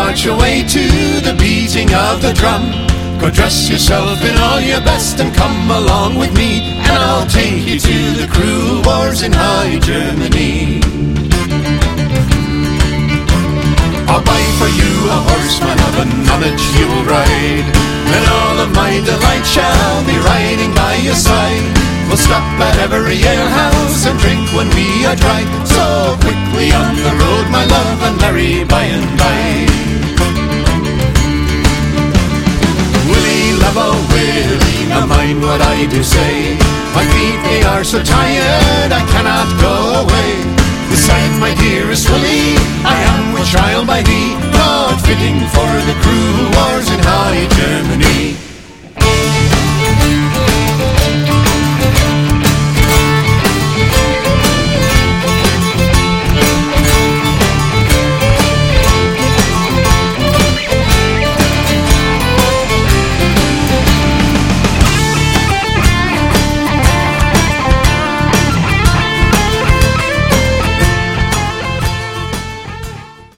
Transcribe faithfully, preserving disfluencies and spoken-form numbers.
march away to the beating of the drum. Go dress yourself in all your best and come along with me, and I'll take you to the cruel wars in High Germany. I'll buy for you a horseman of a knowledge you will ride, and all of my delight shall be riding by your side. We'll stop at every alehouse and drink when we are dry. So quickly on the road, my love, and merry by and by. Willie, love, oh Willie, now mind what I do say. My feet, they are so tired, I cannot go away. Beside my dearest Willie,